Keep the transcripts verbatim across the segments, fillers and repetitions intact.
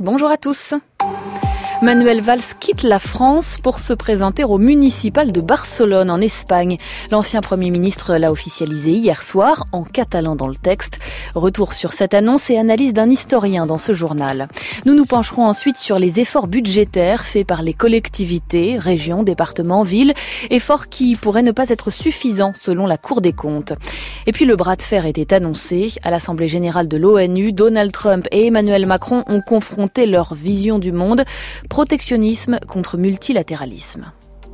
Bonjour à tous. Manuel Valls quitte la France pour se présenter au municipal de Barcelone en Espagne. L'ancien Premier ministre l'a officialisé hier soir, en catalan dans le texte. Retour sur cette annonce et analyse d'un historien dans ce journal. Nous nous pencherons ensuite sur les efforts budgétaires faits par les collectivités, régions, départements, villes. Efforts qui pourraient ne pas être suffisants selon la Cour des comptes. Et puis le bras de fer était annoncé. À l'Assemblée générale de l'ONU, Donald Trump et Emmanuel Macron ont confronté leur vision du monde. Protectionnisme contre multilatéralisme.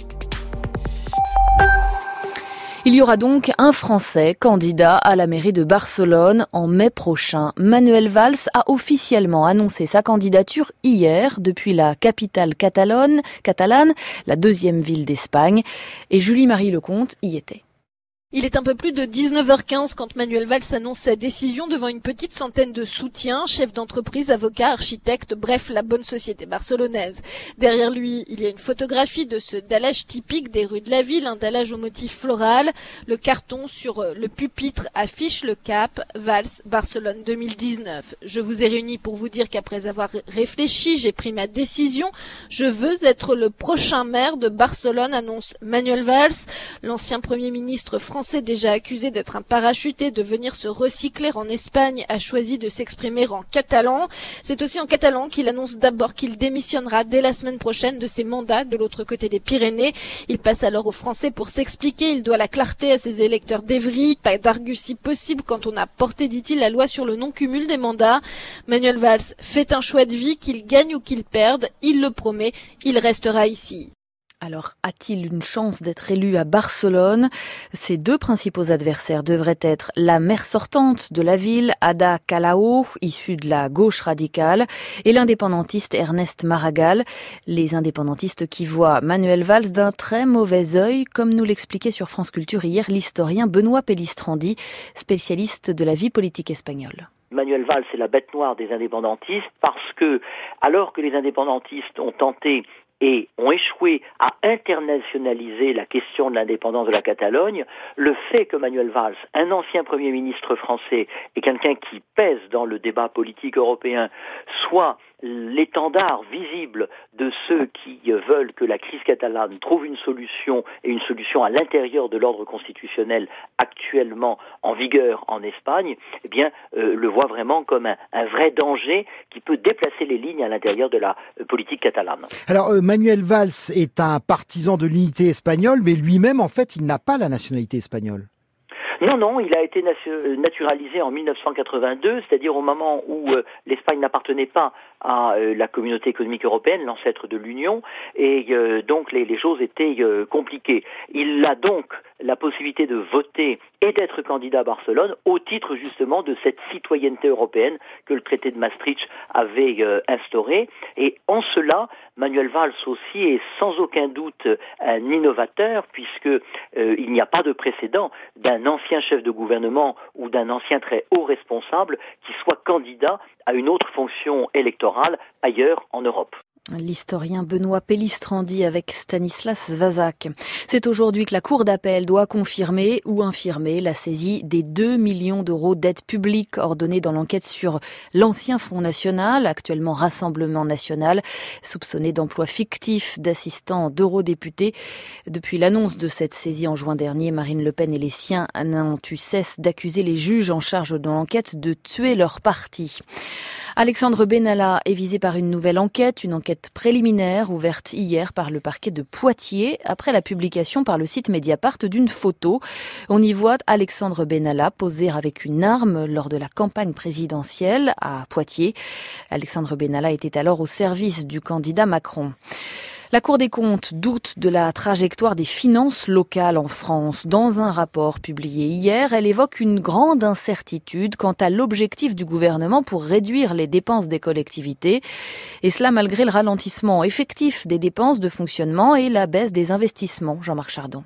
Il y aura donc un Français candidat à la mairie de Barcelone en mai prochain. Manuel Valls a officiellement annoncé sa candidature hier depuis la capitale catalane, catalane, la deuxième ville d'Espagne. Et Julie-Marie Lecomte y était. Il est un peu plus de dix-neuf heures quinze quand Manuel Valls annonce sa décision devant une petite centaine de soutiens, chefs d'entreprise, avocats, architectes, bref, la bonne société barcelonaise. Derrière lui, il y a une photographie de ce dallage typique des rues de la ville, un dallage au motif floral. Le carton sur le pupitre affiche le cap Valls Barcelone deux mille dix-neuf. Je vous ai réunis pour vous dire qu'après avoir réfléchi, j'ai pris ma décision. Je veux être le prochain maire de Barcelone, annonce Manuel Valls, l'ancien Premier ministre français. Français déjà accusé d'être un parachuté, de venir se recycler en Espagne, a choisi de s'exprimer en catalan. C'est aussi en catalan qu'il annonce d'abord qu'il démissionnera dès la semaine prochaine de ses mandats de l'autre côté des Pyrénées. Il passe alors aux Français pour s'expliquer. Il doit la clarté à ses électeurs d'Evry. Pas d'argutie possible quand on a porté, dit-il, la loi sur le non-cumul des mandats. Manuel Valls fait un choix de vie, qu'il gagne ou qu'il perde. Il le promet, il restera ici. Alors, a-t-il une chance d'être élu à Barcelone ? Ses deux principaux adversaires devraient être la maire sortante de la ville, Ada Colau, issue de la gauche radicale, et l'indépendantiste Ernest Maragall. Les indépendantistes qui voient Manuel Valls d'un très mauvais œil, comme nous l'expliquait sur France Culture hier l'historien Benoît Pellistrandi, spécialiste de la vie politique espagnole. Manuel Valls est la bête noire des indépendantistes parce que, alors que les indépendantistes ont tenté et ont échoué à internationaliser la question de l'indépendance de la Catalogne, le fait que Manuel Valls, un ancien Premier ministre français et quelqu'un qui pèse dans le débat politique européen, soit l'étendard visible de ceux qui veulent que la crise catalane trouve une solution, et une solution à l'intérieur de l'ordre constitutionnel actuellement en vigueur en Espagne, eh bien, euh, le voit vraiment comme un, un vrai danger qui peut déplacer les lignes à l'intérieur de la euh, politique catalane. Alors, euh, Manuel Valls est un partisan de l'unité espagnole, mais lui-même, en fait, il n'a pas la nationalité espagnole. Non, non, il a été naturalisé en mille neuf cent quatre-vingt-deux, c'est-à-dire au moment où euh, l'Espagne n'appartenait pas à euh, la communauté économique européenne, l'ancêtre de l'Union, et euh, donc les, les choses étaient euh, compliquées. Il a donc la possibilité de voter et d'être candidat à Barcelone au titre justement de cette citoyenneté européenne que le traité de Maastricht avait euh, instaurée. Et en cela, Manuel Valls aussi est sans aucun doute un innovateur, puisque euh, il n'y a pas de précédent d'un ancien chef de gouvernement ou d'un ancien très haut responsable qui soit candidat à une autre fonction électorale ailleurs en Europe. L'historien Benoît Pellistrandi avec Stanislas Vazak. C'est aujourd'hui que la Cour d'appel doit confirmer ou infirmer la saisie des deux millions d'euros d'aide publique ordonnée dans l'enquête sur l'ancien Front National, actuellement Rassemblement National, soupçonné d'emploi fictif d'assistants d'eurodéputés. Depuis l'annonce de cette saisie en juin dernier, Marine Le Pen et les siens n'ont eu cesse d'accuser les juges en charge de l'enquête de tuer leur parti. Alexandre Benalla est visé par une nouvelle enquête, une enquête préliminaire ouverte hier par le parquet de Poitiers après la publication par le site Mediapart d'une photo. On y voit Alexandre Benalla poser avec une arme lors de la campagne présidentielle à Poitiers. Alexandre Benalla était alors au service du candidat Macron. La Cour des comptes doute de la trajectoire des finances locales en France. Dans un rapport publié hier, elle évoque une grande incertitude quant à l'objectif du gouvernement pour réduire les dépenses des collectivités. Et cela malgré le ralentissement effectif des dépenses de fonctionnement et la baisse des investissements. Jean-Marc Chardon.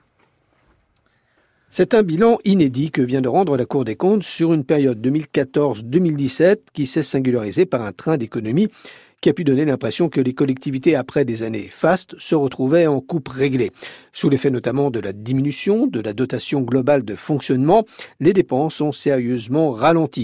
C'est un bilan inédit que vient de rendre la Cour des comptes sur une période deux mille quatorze deux mille dix-sept qui s'est singularisée par un train d'économie qui a pu donner l'impression que les collectivités, après des années fastes, se retrouvaient en coupe réglée. Sous l'effet notamment de la diminution de la dotation globale de fonctionnement, les dépenses ont sérieusement ralenti.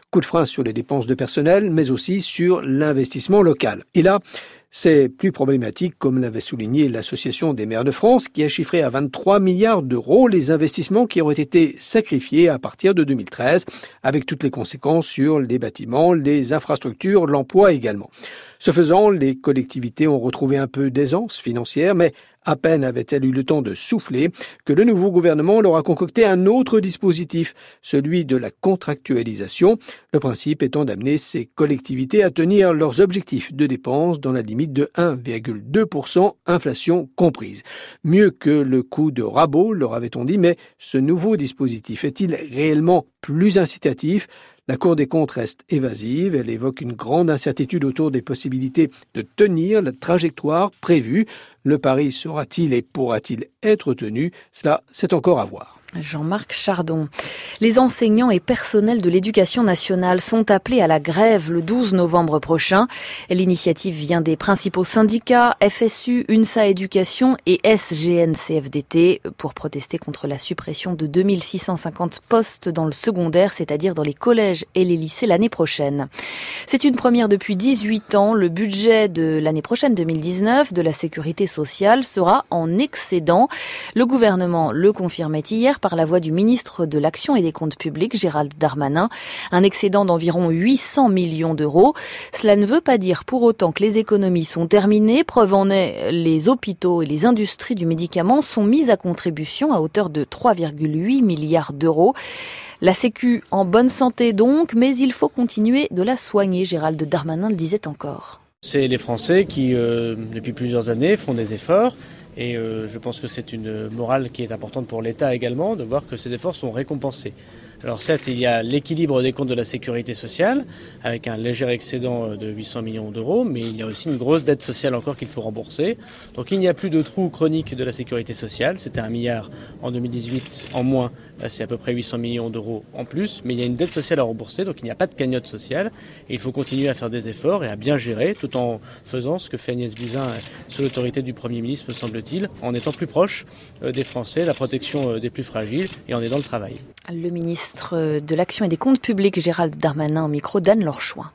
Coup de frein sur les dépenses de personnel, mais aussi sur l'investissement local. Et là, c'est plus problématique, comme l'avait souligné l'Association des maires de France, qui a chiffré à vingt-trois milliards d'euros les investissements qui auraient été sacrifiés à partir de deux mille treize, avec toutes les conséquences sur les bâtiments, les infrastructures, l'emploi également. Ce faisant, les collectivités ont retrouvé un peu d'aisance financière, mais à peine avait-elle eu le temps de souffler que le nouveau gouvernement leur a concocté un autre dispositif, celui de la contractualisation, le principe étant d'amener ces collectivités à tenir leurs objectifs de dépenses dans la limite de un virgule deux pour cent, inflation comprise. Mieux que le coup de rabot, leur avait-on dit, mais ce nouveau dispositif est-il réellement plus incitatif ? La Cour des comptes reste évasive, elle évoque une grande incertitude autour des possibilités de tenir la trajectoire prévue. Le pari sera-t-il et pourra-t-il être tenu ? Cela, c'est encore à voir. Jean-Marc Chardon. Les enseignants et personnels de l'éducation nationale sont appelés à la grève le douze novembre prochain. L'initiative vient des principaux syndicats F S U, UNSA Éducation et S G N C F D T pour protester contre la suppression de deux mille six cent cinquante postes dans le secondaire, c'est-à-dire dans les collèges et les lycées l'année prochaine. C'est une première depuis dix-huit ans. Le budget de l'année prochaine, deux mille dix-neuf, de la sécurité sociale sera en excédent. Le gouvernement le confirmait hier par la voix du ministre de l'Action et des Comptes publics, Gérald Darmanin, un excédent d'environ huit cents millions d'euros. Cela ne veut pas dire pour autant que les économies sont terminées. Preuve en est, les hôpitaux et les industries du médicament sont mises à contribution à hauteur de trois virgule huit milliards d'euros. La Sécu en bonne santé donc, mais il faut continuer de la soigner, Gérald Darmanin le disait encore. C'est les Français qui, euh, depuis plusieurs années, font des efforts. Et euh, je pense que c'est une morale qui est importante pour l'État également, de voir que ces efforts sont récompensés. Alors certes, il y a l'équilibre des comptes de la sécurité sociale, avec un léger excédent de huit cents millions d'euros, mais il y a aussi une grosse dette sociale encore qu'il faut rembourser. Donc il n'y a plus de trou chronique de la sécurité sociale, c'était un milliard en deux mille dix-huit en moins, là c'est à peu près huit cents millions d'euros en plus, mais il y a une dette sociale à rembourser, donc il n'y a pas de cagnotte sociale, et il faut continuer à faire des efforts et à bien gérer, tout en faisant ce que fait Agnès Buzyn sous l'autorité du Premier ministre, me semble-t-il, en étant plus proche des Français, la protection des plus fragiles et en aidant le travail. Le ministre de l'Action et des Comptes publics, Gérald Darmanin, au micro d'Anne Lorchouin.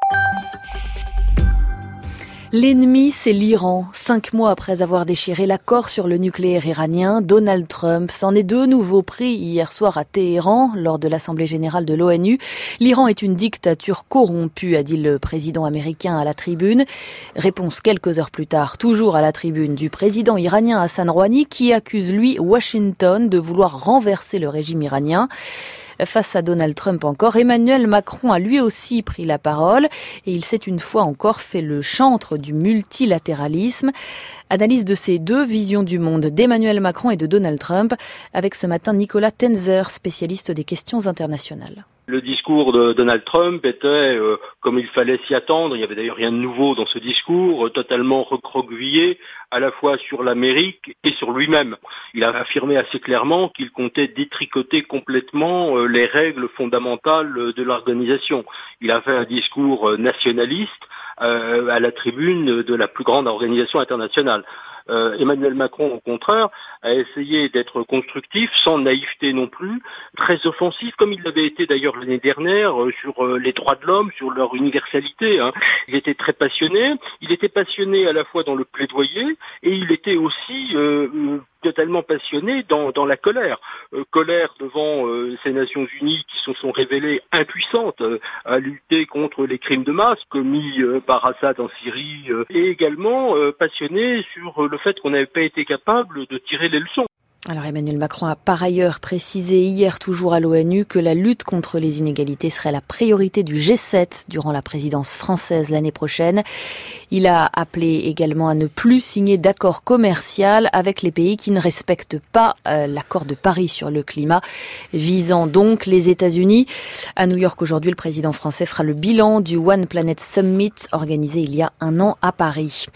L'ennemi, c'est l'Iran. Cinq mois après avoir déchiré l'accord sur le nucléaire iranien, Donald Trump s'en est de nouveau pris hier soir à Téhéran, lors de l'Assemblée générale de l'ONU. L'Iran est une dictature corrompue, a dit le président américain à la tribune. Réponse quelques heures plus tard, toujours à la tribune, du président iranien Hassan Rouhani, qui accuse, lui, Washington de vouloir renverser le régime iranien. Face à Donald Trump encore, Emmanuel Macron a lui aussi pris la parole et il s'est une fois encore fait le chantre du multilatéralisme. Analyse de ces deux visions du monde d'Emmanuel Macron et de Donald Trump avec ce matin Nicolas Tenzer, spécialiste des questions internationales. Le discours de Donald Trump était, euh, comme il fallait s'y attendre, il n'y avait d'ailleurs rien de nouveau dans ce discours, euh, totalement recroquevillé, à la fois sur l'Amérique et sur lui-même. Il a affirmé assez clairement qu'il comptait détricoter complètement euh, les règles fondamentales de l'organisation. Il a fait un discours euh, nationaliste euh, à la tribune de la plus grande organisation internationale. Euh, Emmanuel Macron, au contraire, a essayé d'être constructif, sans naïveté non plus, très offensif, comme il l'avait été d'ailleurs l'année dernière, euh, sur euh, les droits de l'homme, sur leur universalité. Hein. Il était très passionné. Il était passionné à la fois dans le plaidoyer et il était aussi euh, euh, totalement passionné dans, dans la colère. Euh, colère devant euh, ces Nations Unies qui se sont révélées impuissantes euh, à lutter contre les crimes de masse commis euh, par Assad en Syrie, euh, et également euh, passionné sur euh, le fait qu'on n'avait pas été capable de tirer les leçons. Alors Emmanuel Macron a par ailleurs précisé hier toujours à l'ONU que la lutte contre les inégalités serait la priorité du G sept durant la présidence française l'année prochaine. Il a appelé également à ne plus signer d'accord commercial avec les pays qui ne respectent pas euh, l'accord de Paris sur le climat, visant donc les États-Unis. À New York aujourd'hui, le président français fera le bilan du One Planet Summit organisé il y a un an à Paris.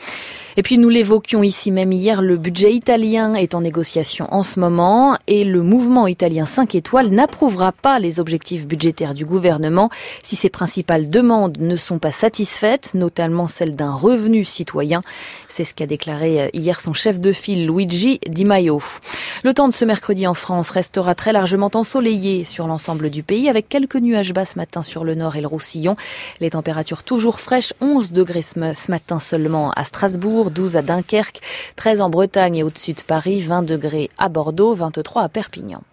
Et puis nous l'évoquions ici même hier, le budget italien est en négociation en ce moment et le mouvement italien cinq étoiles n'approuvera pas les objectifs budgétaires du gouvernement si ses principales demandes ne sont pas satisfaites, notamment celle d'un revenu citoyen. C'est ce qu'a déclaré hier son chef de file Luigi Di Maio. Le temps de ce mercredi en France restera très largement ensoleillé sur l'ensemble du pays avec quelques nuages bas ce matin sur le nord et le Roussillon. Les températures toujours fraîches, onze degrés ce matin seulement à Strasbourg, douze à Dunkerque, treize en Bretagne et au-dessus de Paris, vingt degrés à Bordeaux, vingt-trois à Perpignan.